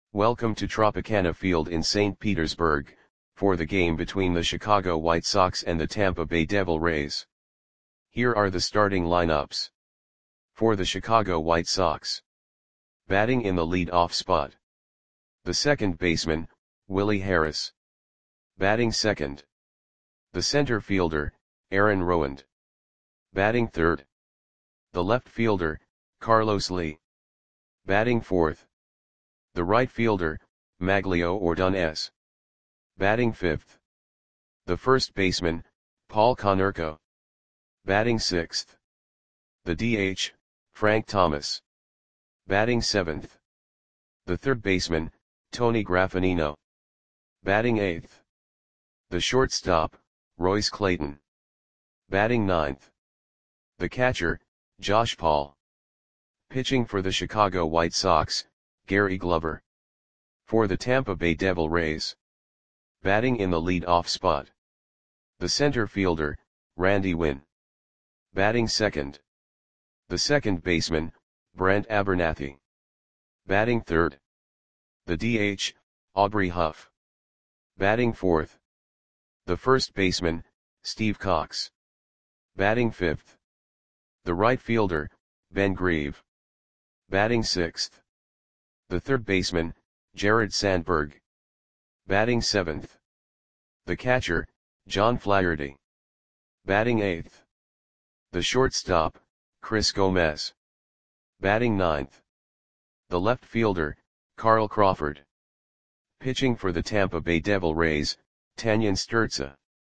Welcome to Tropicana Field in St. Petersburg, for the game between the Chicago White Sox and the Tampa Bay Devil Rays. Here are the starting lineups. For the Chicago White Sox. Batting in the lead-off spot. The second baseman, Willie Harris. Batting second. The center fielder, Aaron Rowand. Batting third. The left fielder, Carlos Lee. Batting fourth. The right fielder, Magglio Ordonez. Batting fifth. The first baseman, Paul Konerko. Batting sixth. The DH, Frank Thomas. Batting seventh. The third baseman, Tony Graffagnino. Batting eighth. The shortstop, Royce Clayton. Batting ninth. The catcher, Josh Paul. Pitching for the Chicago White Sox, Gary Glover. For the Tampa Bay Devil Rays. Batting in the lead-off spot. The center fielder, Randy Winn. Batting second. The second baseman, Brent Abernathy. Batting third. The DH, Aubrey Huff. Batting fourth. The first baseman, Steve Cox. Batting fifth. The right fielder, Ben Grieve. Batting sixth. The third baseman, Jared Sandberg. Batting seventh. The catcher, John Flaherty. Batting eighth. The shortstop, Chris Gomez. Batting ninth. The left fielder, Carl Crawford. Pitching for the Tampa Bay Devil Rays, Tanyan Sturza.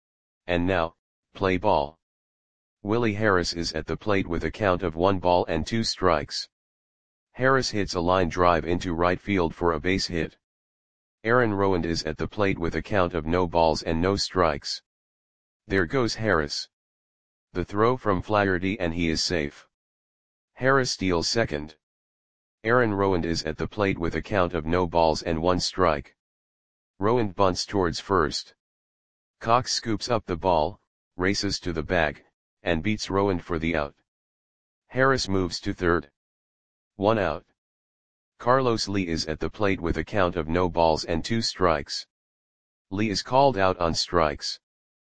And now, play ball. Willie Harris is at the plate with a count of 1 ball and 2 strikes. Harris hits a line drive into right field for a base hit. Aaron Rowand is at the plate with a count of no balls and no strikes. There goes Harris. The throw from Flaherty and he is safe. Harris steals second. Aaron Rowand is at the plate with a count of no balls and 1 strike. Rowand bunts towards first. Cox scoops up the ball, races to the bag, and beats Rowand for the out. Harris moves to third. 1 out. Carlos Lee is at the plate with a count of no balls and 2 strikes. Lee is called out on strikes.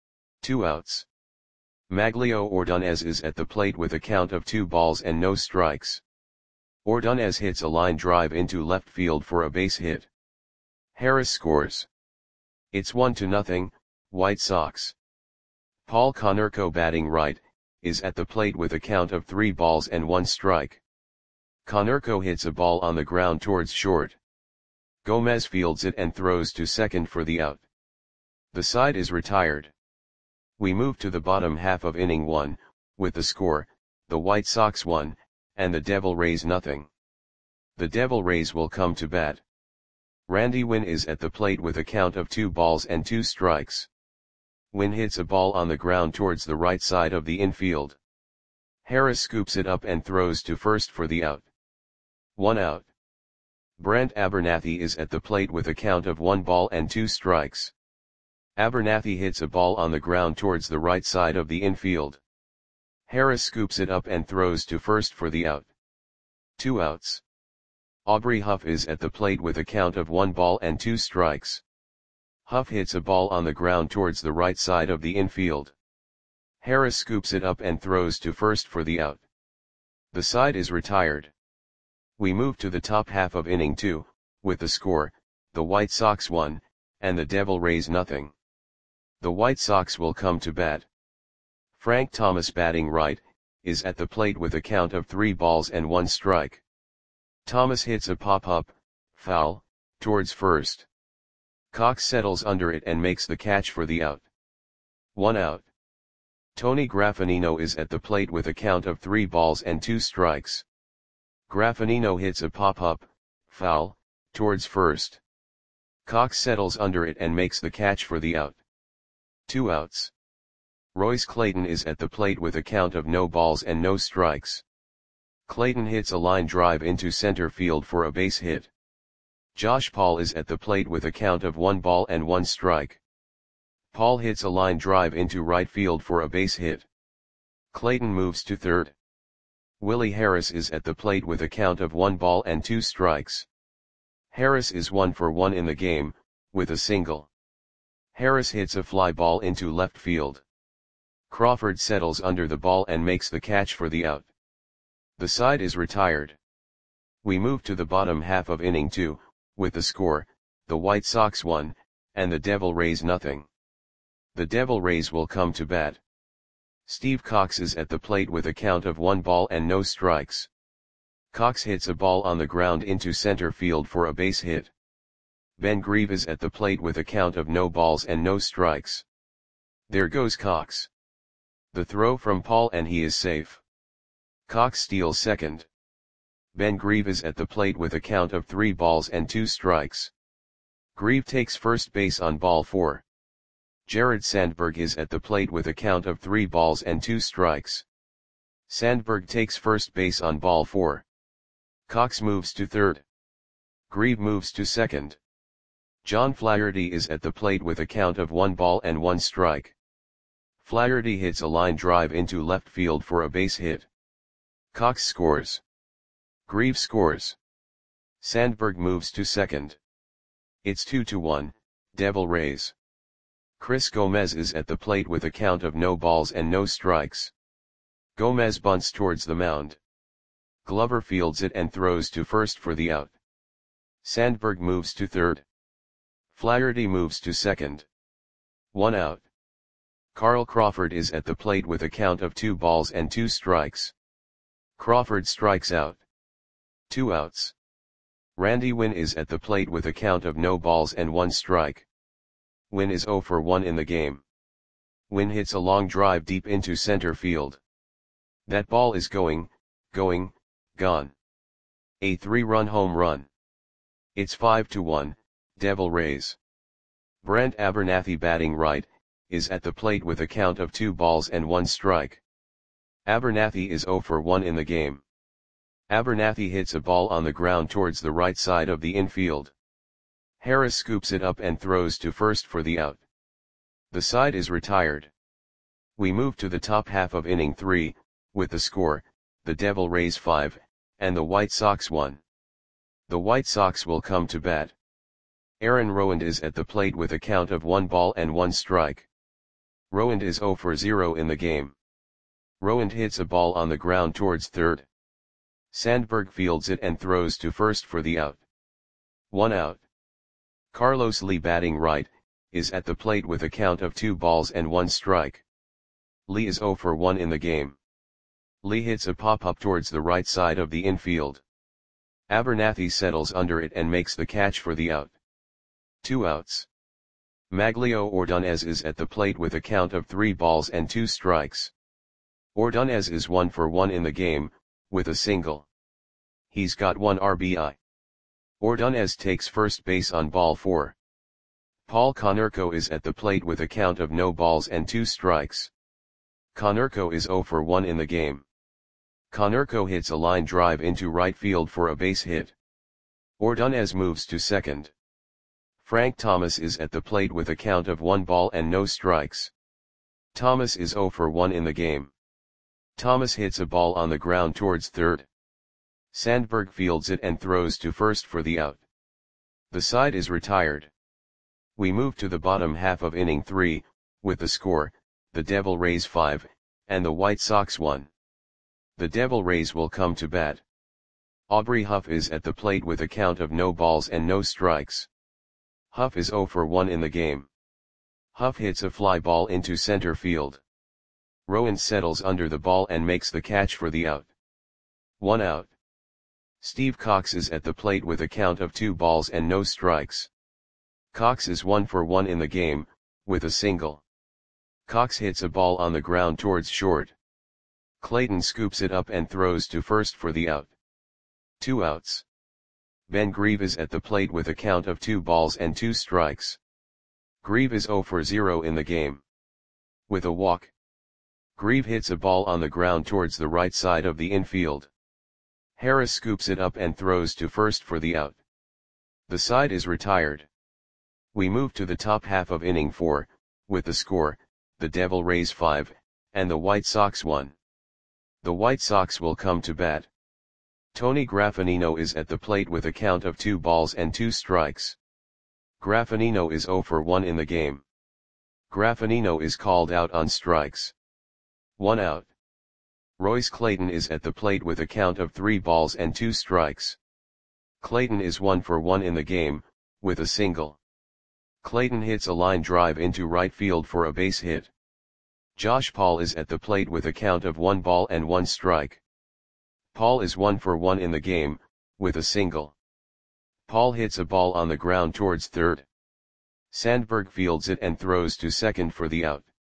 2 outs. Magglio Ordonez is at the plate with a count of 2 balls and no strikes. Ordonez hits a line drive into left field for a base hit. Harris scores. It's 1-0, White Sox. Paul Konerko, batting right, is at the plate with a count of 3 balls and 1 strike. Konerko hits a ball on the ground towards short. Gomez fields it and throws to second for the out. The side is retired. We move to the bottom half of inning 1, with the score, the White Sox 1, and the Devil Rays 0. The Devil Rays will come to bat. Randy Winn is at the plate with a count of 2 balls and 2 strikes. Winn hits a ball on the ground towards the right side of the infield. Harris scoops it up and throws to first for the out. 1 out. Brent Abernathy is at the plate with a count of 1 ball and 2 strikes. Abernathy hits a ball on the ground towards the right side of the infield. Harris scoops it up and throws to first for the out. 2 outs. Aubrey Huff is at the plate with a count of 1 ball and 2 strikes. Huff hits a ball on the ground towards the right side of the infield. Harris scoops it up and throws to first for the out. The side is retired. We move to the top half of inning 2, with the score, the White Sox 1, and the Devil Rays 0. The White Sox will come to bat. Frank Thomas, batting right, is at the plate with a count of 3 balls and 1 strike. Thomas hits a pop-up, foul, towards first. Cox settles under it and makes the catch for the out. 1 out. Tony Graffagnino is at the plate with a count of 3 balls and 2 strikes. Graffagnino hits a pop-up, foul, towards first. Cox settles under it and makes the catch for the out. 2 outs. Royce Clayton is at the plate with a count of no balls and no strikes. Clayton hits a line drive into center field for a base hit. Josh Paul is at the plate with a count of 1 ball and 1 strike. Paul hits a line drive into right field for a base hit. Clayton moves to third. Willie Harris is at the plate with a count of 1 ball and 2 strikes. Harris is 1 for 1 in the game, with a single. Harris hits a fly ball into left field. Crawford settles under the ball and makes the catch for the out. The side is retired. We move to the bottom half of inning 2, with the score, the White Sox 1, and the Devil Rays nothing. The Devil Rays will come to bat. Steve Cox is at the plate with a count of 1 ball and no strikes. Cox hits a ball on the ground into center field for a base hit. Ben Grieve is at the plate with a count of no balls and no strikes. There goes Cox. The throw from Paul and he is safe. Cox steals second. Ben Grieve is at the plate with a count of 3 balls and 2 strikes. Grieve takes first base on ball 4. Jared Sandberg is at the plate with a count of 3 balls and 2 strikes. Sandberg takes first base on ball 4. Cox moves to third. Grieve moves to second. John Flaherty is at the plate with a count of 1 ball and 1 strike. Flaherty hits a line drive into left field for a base hit. Cox scores. Grieve scores. Sandberg moves to second. It's 2-1, Devil Rays. Chris Gomez is at the plate with a count of no balls and no strikes. Gomez bunts towards the mound. Glover fields it and throws to first for the out. Sandberg moves to third. Flaherty moves to second. 1 out. Carl Crawford is at the plate with a count of 2 balls and 2 strikes. Crawford strikes out. 2 outs. Randy Winn is at the plate with a count of no balls and 1 strike. Winn is 0 for 1 in the game. Winn hits a long drive deep into center field. That ball is going, gone. A 3-run home run. It's 5-1, Devil Rays. Brent Abernathy batting right, is at the plate with a count of 2 balls and 1 strike. Abernathy is 0 for 1 in the game. Abernathy hits a ball on the ground towards the right side of the infield. Harris scoops it up and throws to first for the out. The side is retired. We move to the top half of inning 3, with the score, the Devil Rays 5, and the White Sox 1. The White Sox will come to bat. Aaron Rowand is at the plate with a count of 1 ball and 1 strike. Rowand is 0 for 0 in the game. Rowand hits a ball on the ground towards third. Sandberg fields it and throws to first for the out. 1 out. Carlos Lee batting right, is at the plate with a count of 2 balls and 1 strike. Lee is 0 for 1 in the game. Lee hits a pop-up towards the right side of the infield. Abernathy settles under it and makes the catch for the out. 2 outs. Maglio Ordonez is at the plate with a count of 3 balls and 2 strikes. Ordonez is 1 for 1 in the game, with a single. He's got 1 RBI. Ordonez takes first base on ball 4. Paul Konerko is at the plate with a count of no balls and 2 strikes. Konerko is 0 for 1 in the game. Konerko hits a line drive into right field for a base hit. Ordonez moves to second. Frank Thomas is at the plate with a count of 1 ball and no strikes. Thomas is 0 for 1 in the game. Thomas hits a ball on the ground towards third. Sandberg fields it and throws to first for the out. The side is retired. We move to the bottom half of inning 3, with the score, the Devil Rays 5, and the White Sox 1. The Devil Rays will come to bat. Aubrey Huff is at the plate with a count of no balls and no strikes. Huff is 0 for 1 in the game. Huff hits a fly ball into center field. Rowand settles under the ball and makes the catch for the out. 1 out. Steve Cox is at the plate with a count of 2 balls and no strikes. Cox is 1 for 1 in the game, with a single. Cox hits a ball on the ground towards short. Clayton scoops it up and throws to first for the out. 2 outs. Ben Grieve is at the plate with a count of 2 balls and 2 strikes. Grieve is 0 for 0 in the game. With a walk. Grieve hits a ball on the ground towards the right side of the infield. Harris scoops it up and throws to first for the out. The side is retired. We move to the top half of inning 4, with the score, the Devil Rays 5, and the White Sox 1. The White Sox will come to bat. Tony Graffagnino is at the plate with a count of 2 balls and 2 strikes. Graffagnino is 0 for 1 in the game. Graffagnino is called out on strikes. 1 out. Royce Clayton is at the plate with a count of 3 balls and 2 strikes. Clayton is 1 for 1 in the game, with a single. Clayton hits a line drive into right field for a base hit. Josh Paul is at the plate with a count of 1 ball and 1 strike. Paul is 1 for 1 in the game, with a single. Paul hits a ball on the ground towards third. Sandberg fields it and throws to second for the out.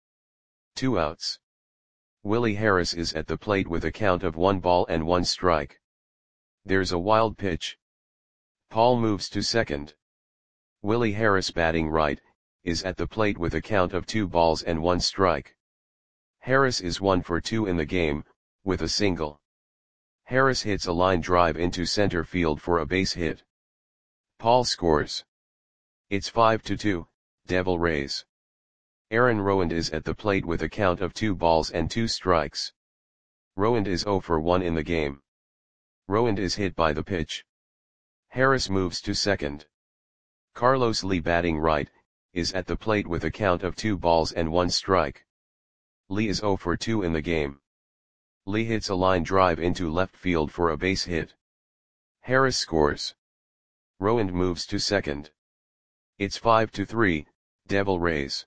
2 outs. Willie Harris is at the plate with a count of 1 ball and 1 strike. There's a wild pitch. Paul moves to second. Willie Harris, batting right, is at the plate with a count of 2 balls and 1 strike. Harris is 1 for 2 in the game, with a single. Harris hits a line drive into center field for a base hit. Paul scores. It's 5-2, Devil Rays. Aaron Rowand is at the plate with a count of 2 balls and 2 strikes. Rowand is 0 for 1 in the game. Rowand is hit by the pitch. Harris moves to second. Carlos Lee, batting right, is at the plate with a count of 2 balls and 1 strike. Lee is 0 for 2 in the game. Lee hits a line drive into left field for a base hit. Harris scores. Rowand moves to second. It's 5-3, Devil Rays.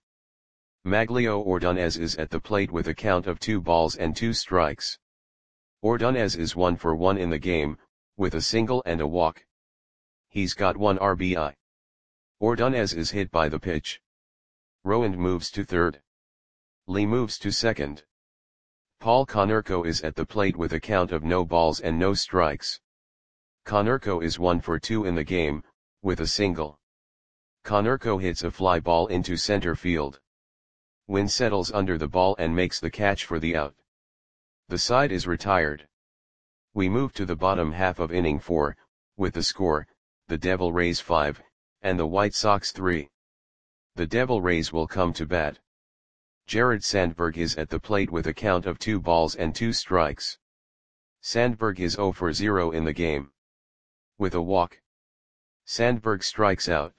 Maglio Ordonez is at the plate with a count of 2 balls and 2 strikes. Ordonez is 1 for 1 in the game, with a single and a walk. He's got 1 RBI. Ordonez is hit by the pitch. Rowand moves to third. Lee moves to second. Paul Konerko is at the plate with a count of no balls and no strikes. Konerko is 1 for 2 in the game, with a single. Konerko hits a fly ball into center field. Wynn settles under the ball and makes the catch for the out. The side is retired. We move to the bottom half of inning 4, with the score, the Devil Rays 5, and the White Sox 3. The Devil Rays will come to bat. Jared Sandberg is at the plate with a count of 2 balls and 2 strikes. Sandberg is 0 for 0 in the game. With a walk. Sandberg strikes out.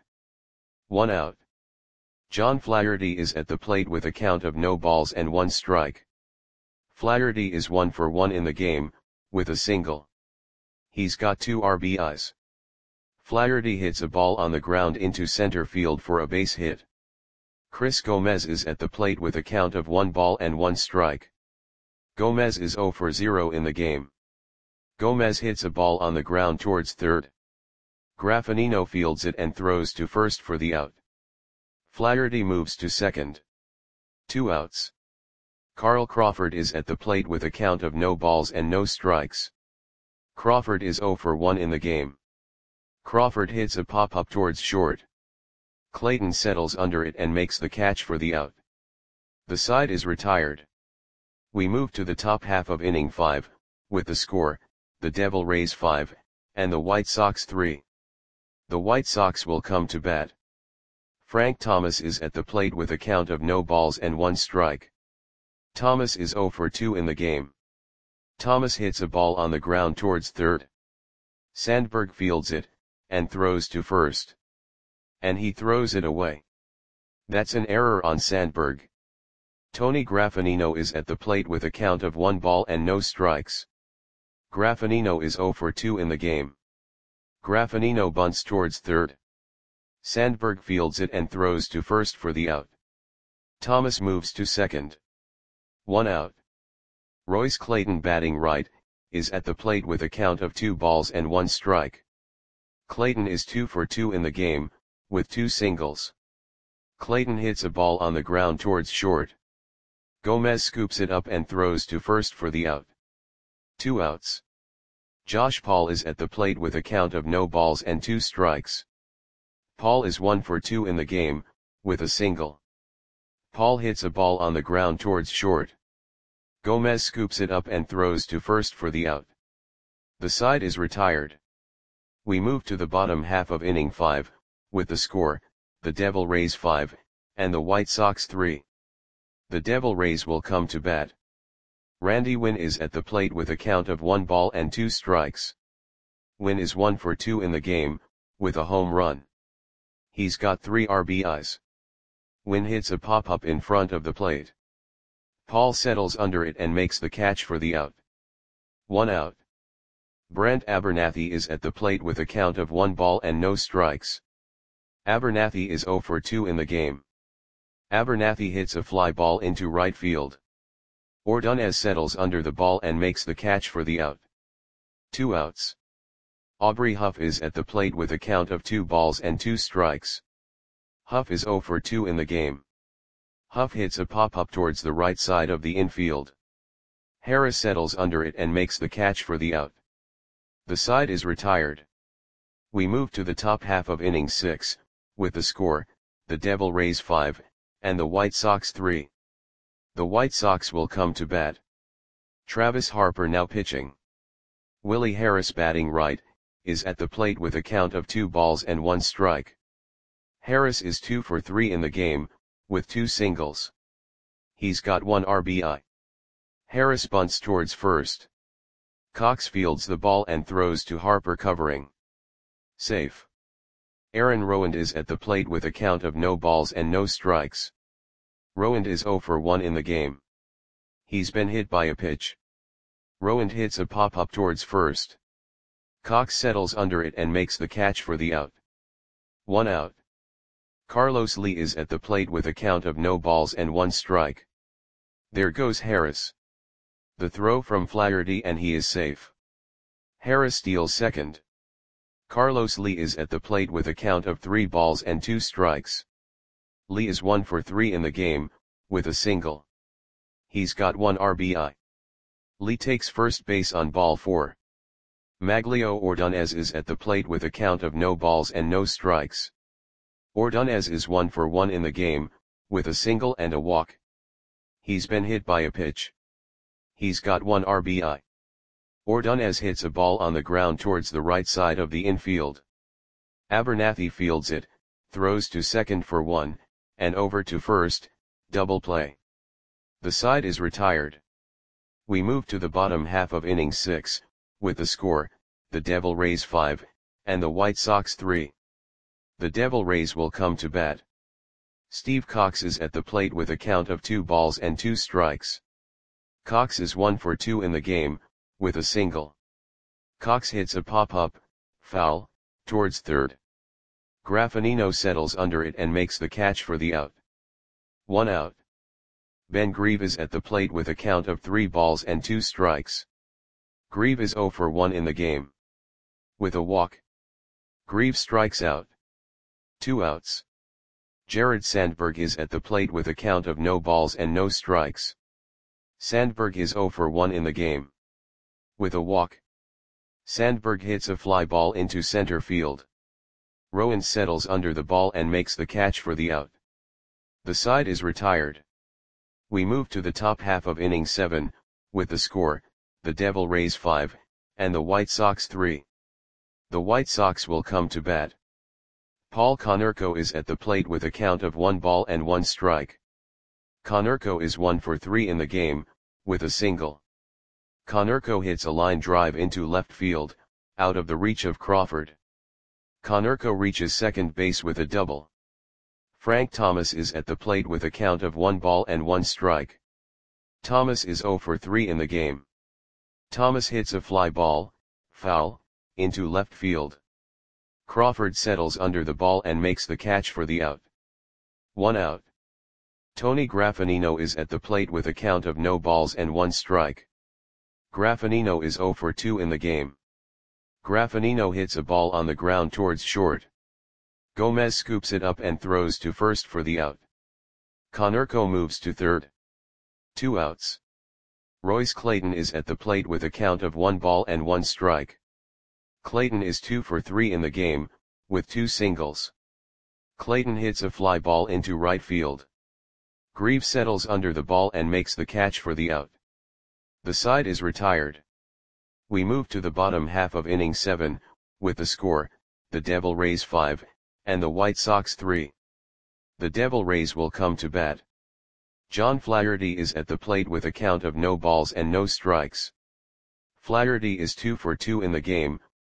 1 out. John Flaherty is at the plate with a count of no balls and 1 strike. Flaherty is 1 for 1 in the game, with a single. He's got 2 RBIs. Flaherty hits a ball on the ground into center field for a base hit. Chris Gomez is at the plate with a count of 1 ball and 1 strike. Gomez is 0 for 0 in the game. Gomez hits a ball on the ground towards third. Graffagnino fields it and throws to first for the out. Flaherty moves to second. 2 outs. Carl Crawford is at the plate with a count of no balls and no strikes. Crawford is 0 for 1 in the game. Crawford hits a pop-up towards short. Clayton settles under it and makes the catch for the out. The side is retired. We move to the top half of inning 5, with the score, the Devil Rays 5, and the White Sox 3. The White Sox will come to bat. Frank Thomas is at the plate with a count of no balls and 1 strike. Thomas is 0 for 2 in the game. Thomas hits a ball on the ground towards third. Sandberg fields it, and throws to first. And he throws it away. That's an error on Sandberg. Tony Graffagnino is at the plate with a count of 1 ball and no strikes. Graffagnino is 0 for 2 in the game. Graffagnino bunts towards third. Sandberg fields it and throws to first for the out. Thomas moves to second. 1 out. Royce Clayton, batting right, is at the plate with a count of 2 balls and 1 strike. Clayton is 2 for 2 in the game, with 2 singles. Clayton hits a ball on the ground towards short. Gomez scoops it up and throws to first for the out. 2 outs. Josh Paul is at the plate with a count of no balls and 2 strikes. Paul is 1 for 2 in the game, with a single. Paul hits a ball on the ground towards short. Gomez scoops it up and throws to first for the out. The side is retired. We move to the bottom half of inning 5, with the score, the Devil Rays 5, and the White Sox 3. The Devil Rays will come to bat. Randy Wynn is at the plate with a count of 1 ball and 2 strikes. Wynn is 1 for 2 in the game, with a home run. He's got 3 RBIs. Wynn hits a pop-up in front of the plate. Paul settles under it and makes the catch for the out. 1 out. Brent Abernathy is at the plate with a count of 1 ball and no strikes. Abernathy is 0 for 2 in the game. Abernathy hits a fly ball into right field. Ordonez settles under the ball and makes the catch for the out. 2 outs. Aubrey Huff is at the plate with a count of 2 balls and 2 strikes. Huff is 0 for 2 in the game. Huff hits a pop-up towards the right side of the infield. Harris settles under it and makes the catch for the out. The side is retired. We move to the top half of inning 6, with the score, the Devil Rays 5, and the White Sox 3. The White Sox will come to bat. Travis Harper now pitching. Willie Harris batting right, is at the plate with a count of 2 balls and 1 strike. Harris is 2 for 3 in the game, with 2 singles. He's got 1 RBI. Harris bunts towards first. Cox fields the ball and throws to Harper covering. Safe. Aaron Rowand is at the plate with a count of no balls and no strikes. Rowand is 0 for 1 in the game. He's been hit by a pitch. Rowand hits a pop-up towards first. Cox settles under it and makes the catch for the out. 1 out. Carlos Lee is at the plate with a count of no balls and 1 strike. There goes Harris. The throw from Flaherty and he is safe. Harris steals second. Carlos Lee is at the plate with a count of 3 balls and 2 strikes. Lee is 1 for 3 in the game, with a single. He's got 1 RBI. Lee takes first base on ball 4. Maglio Ordonez is at the plate with a count of no balls and no strikes. Ordonez is 1 for 1 in the game, with a single and a walk. He's been hit by a pitch. He's got 1 RBI. Ordonez hits a ball on the ground towards the right side of the infield. Abernathy fields it, throws to second for 1, and over to first, double play. The side is retired. We move to the bottom half of inning 6, with the score, the Devil Rays 5, and the White Sox 3. The Devil Rays will come to bat. Steve Cox is at the plate with a count of 2 balls and 2 strikes. Cox is 1 for 2 in the game, with a single. Cox hits a pop-up, foul, towards third. Graffinino settles under it and makes the catch for the out. 1 out. Ben Grieve is at the plate with a count of 3 balls and 2 strikes. Grieve is 0 for 1 in the game. With a walk. Grieve strikes out. 2 outs. Jared Sandberg is at the plate with a count of no balls and no strikes. Sandberg is 0 for 1 in the game. With a walk. Sandberg hits a fly ball into center field. Rowand settles under the ball and makes the catch for the out. The side is retired. We move to the top half of inning 7, with the score, the Devil Rays 5, and the White Sox 3. The White Sox will come to bat. Paul Konerko is at the plate with a count of 1 ball and 1 strike. Konerko is 1 for 3 in the game, with a single. Konerko hits a line drive into left field, out of the reach of Crawford. Konerko reaches second base with a double. Frank Thomas is at the plate with a count of 1 ball and 1 strike. Thomas is 0 for 3 in the game. Thomas hits a fly ball, foul, into left field. Crawford settles under the ball and makes the catch for the out. 1 out. Tony Graffinino is at the plate with a count of no balls and 1 strike. Graffinino is 0 for 2 in the game. Graffinino hits a ball on the ground towards short. Gomez scoops it up and throws to first for the out. Konerko moves to third. 2 outs. Royce Clayton is at the plate with a count of 1 ball and 1 strike. Clayton is 2 for 3 in the game, with 2 singles. Clayton hits a fly ball into right field. Grieve settles under the ball and makes the catch for the out. The side is retired. We move to the bottom half of inning 7, with the score, the Devil Rays 5, and the White Sox 3. The Devil Rays will come to bat. John Flaherty is at the plate with a count of no balls and no strikes. Flaherty is 2 for 2 in the game,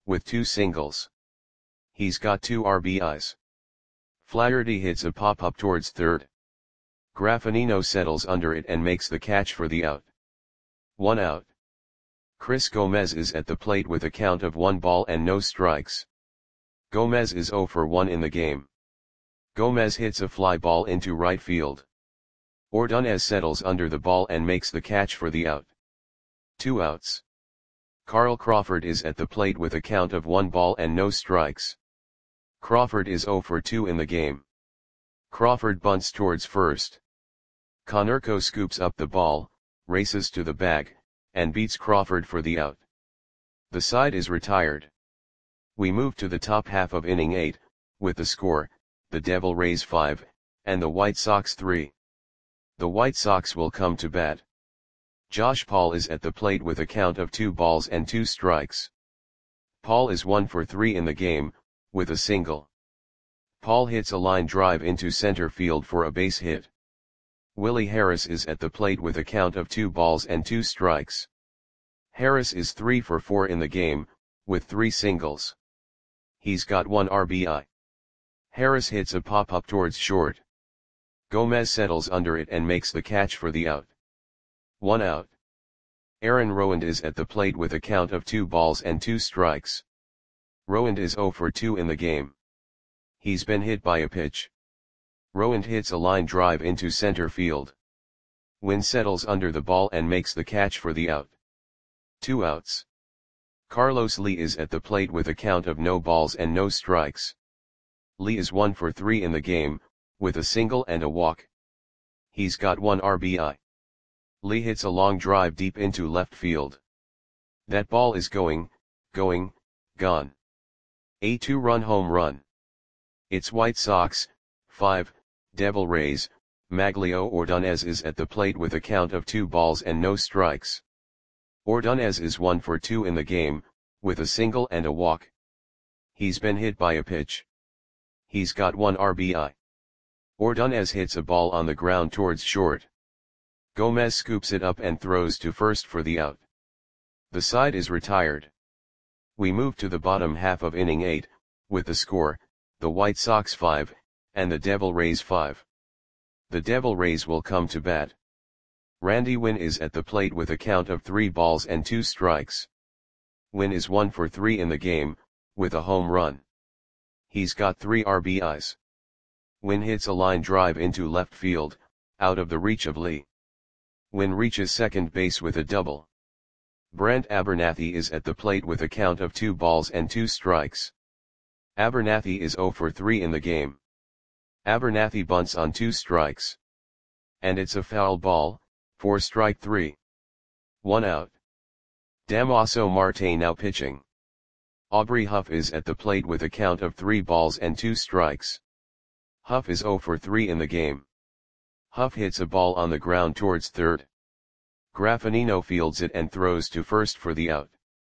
with 2 singles. He's got 2 RBIs. Flaherty hits a pop-up towards third. Graffinino settles under it and makes the catch for the out. 1 out. Chris Gomez is at the plate with a count of 1 ball and no strikes. Gomez is 0 for 1 in the game. Gomez hits a fly ball into right field. Ordonez settles under the ball and makes the catch for the out. 2 outs. Carl Crawford is at the plate with a count of 1 ball and no strikes. Crawford is 0 for 2 in the game. Crawford bunts towards first. Konerko scoops up the ball, races to the bag, and beats Crawford for the out. The side is retired. We move to the top half of inning 8, with the score, the Devil Rays 5, and the White Sox 3. The White Sox will come to bat. Josh Paul is at the plate with a count of 2 balls and 2 strikes. Paul is 1 for 3 in the game, with a single. Paul hits a line drive into center field for a base hit. Willie Harris is at the plate with a count of 2 balls and 2 strikes. Harris is 3 for 4 in the game, with 3 singles. He's got 1 RBI. Harris hits a pop-up towards short. Gomez settles under it and makes the catch for the out. 1 out. Aaron Rowand is at the plate with a count of 2 balls and 2 strikes. Rowand is 0 for 2 in the game. He's been hit by a pitch. Rowand hits a line drive into center field. Wynn settles under the ball and makes the catch for the out. 2 outs. Carlos Lee is at the plate with a count of no balls and no strikes. Lee is 1 for 3 in the game, with a single and a walk. He's got 1 RBI. Lee hits a long drive deep into left field. That ball is gone. A 2-run home run. It's White Sox, 5, Devil Rays. Maglio Ordonez is at the plate with a count of 2 balls and no strikes. Ordonez is 1 for 2 in the game, with a single and a walk. He's been hit by a pitch. He's got 1 RBI. Ordonez hits a ball on the ground towards short. Gomez scoops it up and throws to first for the out. The side is retired. We move to the bottom half of inning 8, with the score, the White Sox 5, and the Devil Rays 5. The Devil Rays will come to bat. Randy Wynn is at the plate with a count of 3 balls and 2 strikes. Wynn is 1 for 3 in the game, with a home run. He's got 3 RBIs. Wynn hits a line drive into left field, out of the reach of Lee. Wynn reaches second base with a double. Brent Abernathy is at the plate with a count of 2 balls and 2 strikes. Abernathy is 0 for 3 in the game. Abernathy bunts on 2 strikes. And it's a foul ball, for strike 3. 1 out. Damaso Marte now pitching. Aubrey Huff is at the plate with a count of 3 balls and 2 strikes. Huff is 0 for 3 in the game. Huff hits a ball on the ground towards third. Graffinino fields it and throws to first for the out.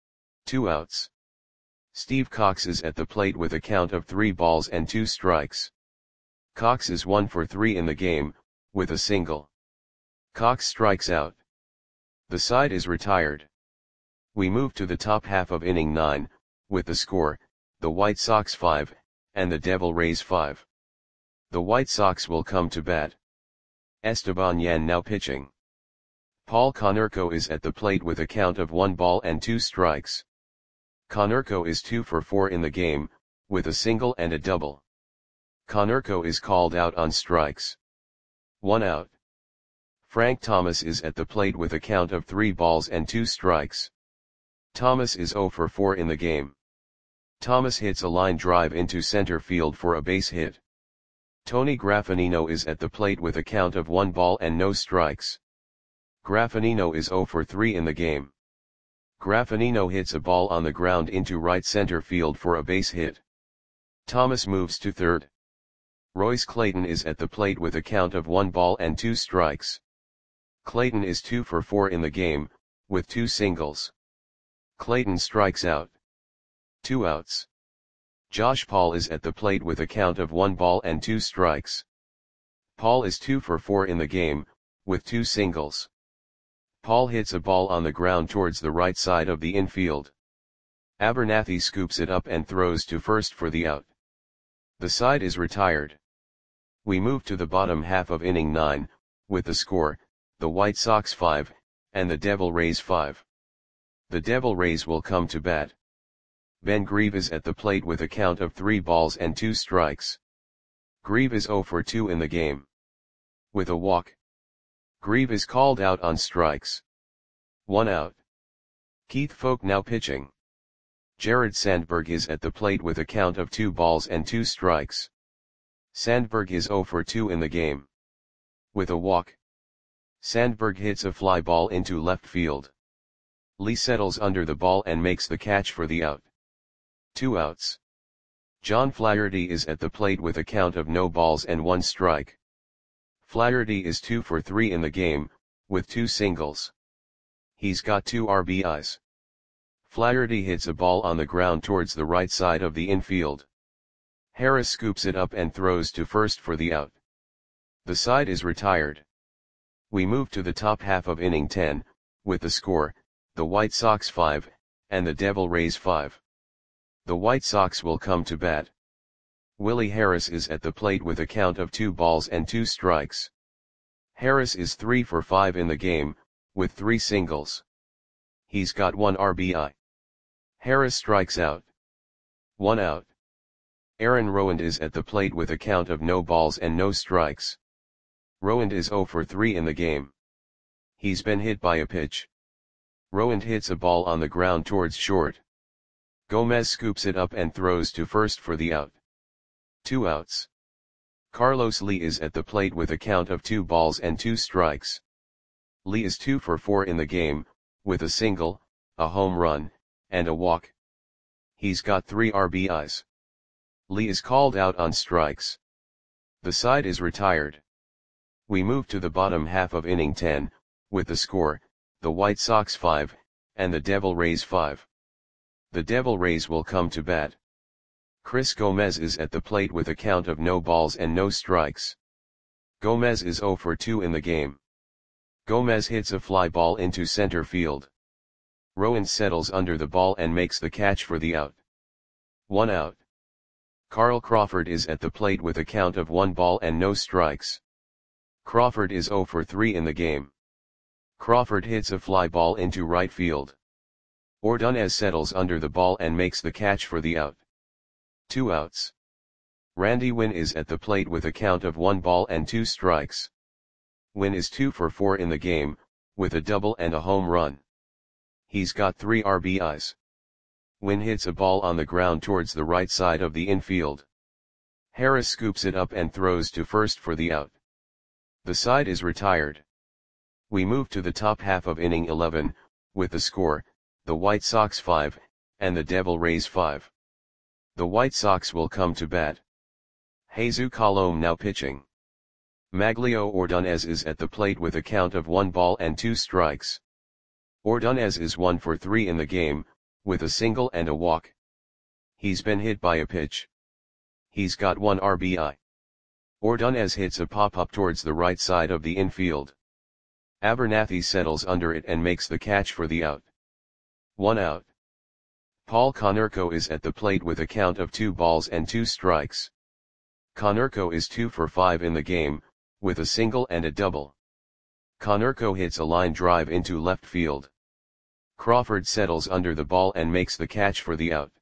2 outs. Steve Cox is at the plate with a count of 3 balls and 2 strikes. Cox is 1 for 3 in the game, with a single. Cox strikes out. The side is retired. We move to the top half of inning 9, with the score, the White Sox 5, and the Devil Rays 5. The White Sox will come to bat. Esteban Yan now pitching. Paul Konerko is at the plate with a count of 1 ball and 2 strikes. Konerko is 2 for 4 in the game, with a single and a double. Konerko is called out on strikes. 1 out. Frank Thomas is at the plate with a count of 3 balls and 2 strikes. Thomas is 0 for 4 in the game. Thomas hits a line drive into center field for a base hit. Tony Graffinino is at the plate with a count of 1 ball and no strikes. Graffinino is 0 for 3 in the game. Graffinino hits a ball on the ground into right center field for a base hit. Thomas moves to third. Royce Clayton is at the plate with a count of 1 ball and 2 strikes. Clayton is 2 for 4 in the game, with 2 singles. Clayton strikes out. 2 outs. Josh Paul is at the plate with a count of 1 ball and 2 strikes. Paul is 2 for 4 in the game, with 2 singles. Paul hits a ball on the ground towards the right side of the infield. Abernathy scoops it up and throws to first for the out. The side is retired. We move to the bottom half of inning 9, with the score, the White Sox 5, and the Devil Rays 5. The Devil Rays will come to bat. Ben Grieve is at the plate with a count of 3 balls and 2 strikes. Grieve is 0 for 2 in the game. With a walk. Grieve is called out on strikes. 1 out. Keith Foulke now pitching. Jared Sandberg is at the plate with a count of 2 balls and 2 strikes. Sandberg is 0 for 2 in the game. With a walk. Sandberg hits a fly ball into left field. Lee settles under the ball and makes the catch for the out. 2 outs. John Flaherty is at the plate with a count of no balls and 1 strike. Flaherty is 2 for 3 in the game, with 2 singles. He's got 2 RBIs. Flaherty hits a ball on the ground towards the right side of the infield. Harris scoops it up and throws to first for the out. The side is retired. We move to the top half of inning 10, with the score, the White Sox 5, and the Devil Rays 5. The White Sox will come to bat. Willie Harris is at the plate with a count of 2 balls and 2 strikes. Harris is 3 for 5 in the game, with 3 singles. He's got 1 RBI. Harris strikes out. 1 out. Aaron Rowand is at the plate with a count of no balls and no strikes. Rowand is 0 for 3 in the game. He's been hit by a pitch. Rowand hits a ball on the ground towards short. Gomez scoops it up and throws to first for the out. 2 outs. Carlos Lee is at the plate with a count of 2 balls and 2 strikes. Lee is 2 for 4 in the game, with a single, a home run, and a walk. He's got 3 RBIs. Lee is called out on strikes. The side is retired. We move to the bottom half of inning 10, with the score, the White Sox 5, and the Devil Rays 5. The Devil Rays will come to bat. Chris Gomez is at the plate with a count of no balls and no strikes. Gomez is 0 for 2 in the game. Gomez hits a fly ball into center field. Rowand settles under the ball and makes the catch for the out. 1 out. Carl Crawford is at the plate with a count of 1 ball and no strikes. Crawford is 0 for 3 in the game. Crawford hits a fly ball into right field. Ordonez settles under the ball and makes the catch for the out. 2 outs. Randy Winn is at the plate with a count of 1 ball and 2 strikes. Winn is 2 for 4 in the game, with a double and a home run. He's got 3 RBIs. Winn hits a ball on the ground towards the right side of the infield. Harris scoops it up and throws to first for the out. The side is retired. We move to the top half of inning 11, with the score, the White Sox 5, and the Devil Rays 5. The White Sox will come to bat. Jesus Colome now pitching. Maglio Ordonez is at the plate with a count of 1 ball and 2 strikes. Ordonez is 1 for 3 in the game, with a single and a walk. He's been hit by a pitch. He's got 1 RBI. Ordonez hits a pop-up towards the right side of the infield. Abernathy settles under it and makes the catch for the out. 1 out. Paul Konerko is at the plate with a count of 2 balls and 2 strikes. Konerko is 2 for 5 in the game, with a single and a double. Konerko hits a line drive into left field. Crawford settles under the ball and makes the catch for the out.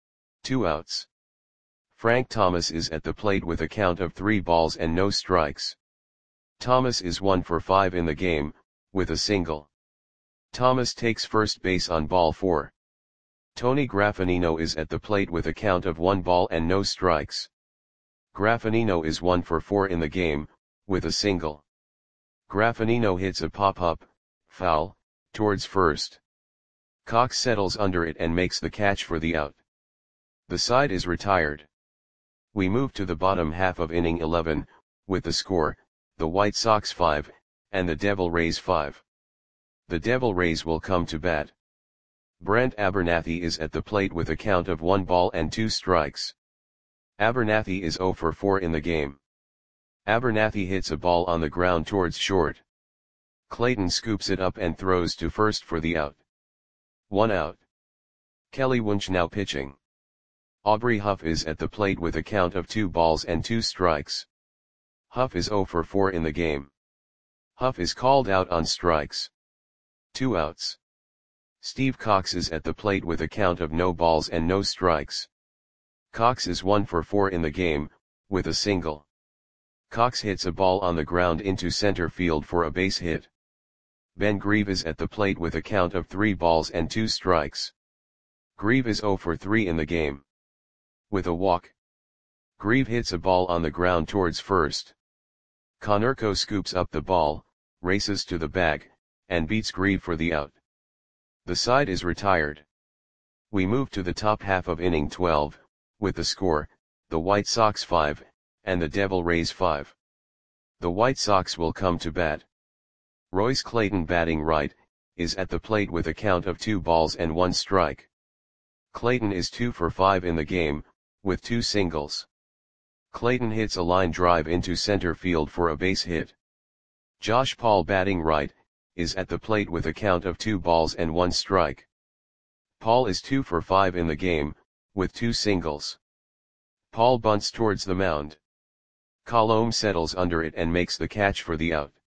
2 outs. Frank Thomas is at the plate with a count of 3 balls and no strikes. Thomas is 1 for 5 in the game, with a single. Thomas takes first base on ball 4. Tony Graffinino is at the plate with a count of 1 ball and no strikes. Graffinino is 1 for 4 in the game, with a single. Graffinino hits a pop-up, foul, towards first. Cox settles under it and makes the catch for the out. The side is retired. We move to the bottom half of inning 11, with the score, the White Sox 5, and the Devil Rays 5. The Devil Rays will come to bat. Brent Abernathy is at the plate with a count of 1 ball and 2 strikes. Abernathy is 0 for 4 in the game. Abernathy hits a ball on the ground towards short. Clayton scoops it up and throws to first for the out. 1 out. Kelly Wunsch now pitching. Aubrey Huff is at the plate with a count of 2 balls and 2 strikes. Huff is 0 for 4 in the game. Huff is called out on strikes. 2 outs. Steve Cox is at the plate with a count of no balls and no strikes. Cox is 1 for 4 in the game, with a single. Cox hits a ball on the ground into center field for a base hit. Ben Grieve is at the plate with a count of 3 balls and 2 strikes. Grieve is 0 for 3 in the game. With a walk. Grieve hits a ball on the ground towards first. Konerko scoops up the ball, races to the bag, and beats Grieve for the out. The side is retired. We move to the top half of inning 12, with the score, the White Sox 5, and the Devil Rays 5. The White Sox will come to bat. Royce Clayton, batting right, is at the plate with a count of 2 balls and 1 strike. Clayton is 2 for 5 in the game, with 2 singles. Clayton hits a line drive into center field for a base hit. Josh Paul, batting right, is at the plate with a count of 2 balls and 1 strike. Paul is 2 for 5 in the game, with 2 singles. Paul bunts towards the mound. Colomé settles under it and makes the catch for the out.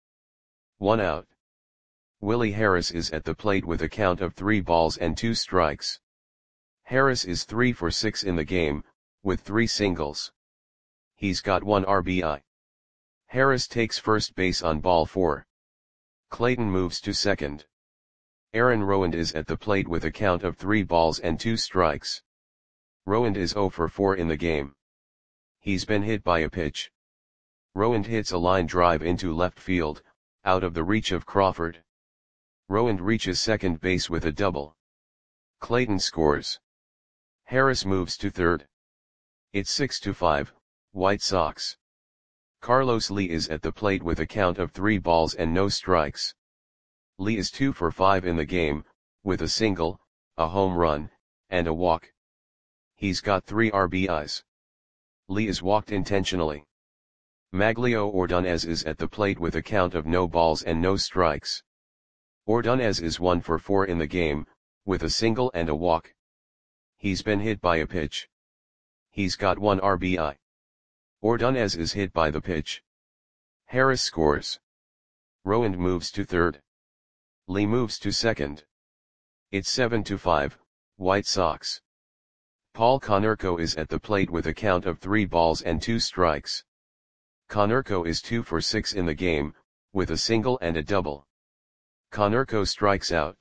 1 out. Willie Harris is at the plate with a count of 3 balls and 2 strikes. Harris is 3 for 6 in the game, with 3 singles. He's got 1 RBI. Harris takes first base on ball 4. Clayton moves to second. Aaron Rowand is at the plate with a count of 3 balls and 2 strikes. Rowand is 0 for 4 in the game. He's been hit by a pitch. Rowand hits a line drive into left field, out of the reach of Crawford. Rowand reaches second base with a double. Clayton scores. Harris moves to third. It's 6-5, White Sox. Carlos Lee is at the plate with a count of 3 balls and no strikes. Lee is 2 for 5 in the game, with a single, a home run, and a walk. He's got 3 RBIs. Lee is walked intentionally. Maglio Ordonez is at the plate with a count of no balls and no strikes. Ordonez is 1 for 4 in the game, with a single and a walk. He's been hit by a pitch. He's got 1 RBI. Ordonez is hit by the pitch. Harris scores. Rowand moves to third. Lee moves to second. It's 7-5, White Sox. Paul Konerko is at the plate with a count of 3 balls and 2 strikes. Konerko is 2 for 6 in the game, with a single and a double. Konerko strikes out.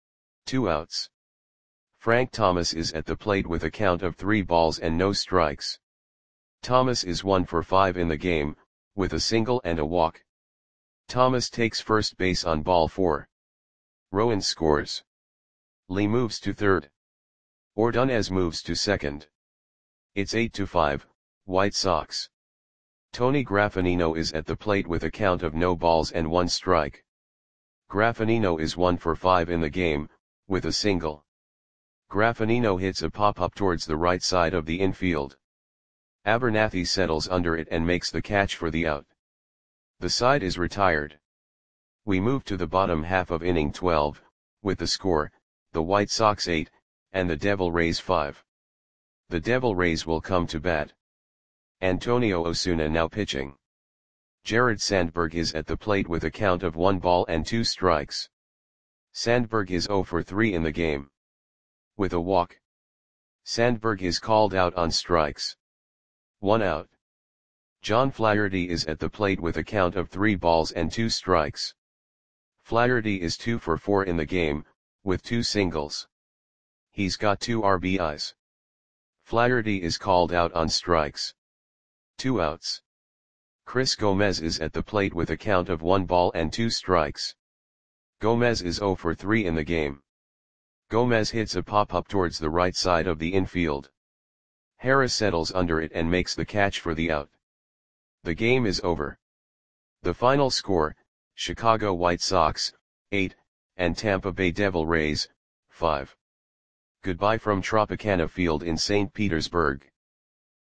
2 outs. Frank Thomas is at the plate with a count of 3 balls and no strikes. Thomas is 1 for 5 in the game, with a single and a walk. Thomas takes first base on ball 4. Rowand scores. Lee moves to third. Ordonez moves to second. It's 8-5, White Sox. Tony Graffanino is at the plate with a count of no balls and 1 strike. Graffanino is 1 for 5 in the game, with a single. Graffanino hits a pop-up towards the right side of the infield. Abernathy settles under it and makes the catch for the out. The side is retired. We move to the bottom half of inning 12, with the score, the White Sox 8, and the Devil Rays 5. The Devil Rays will come to bat. Antonio Osuna now pitching. Jared Sandberg is at the plate with a count of 1 ball and 2 strikes. Sandberg is 0 for 3 in the game. With a walk. Sandberg is called out on strikes. 1 out. John Flaherty is at the plate with a count of 3 balls and 2 strikes. Flaherty is 2 for 4 in the game, with 2 singles. He's got 2 RBIs. Flaherty is called out on strikes. 2 outs. Chris Gomez is at the plate with a count of 1 ball and 2 strikes. Gomez is 0 for 3 in the game. Gomez hits a pop-up towards the right side of the infield. Harris settles under it and makes the catch for the out. The game is over. The final score, Chicago White Sox, 8, and Tampa Bay Devil Rays, 5. Goodbye from Tropicana Field in St. Petersburg.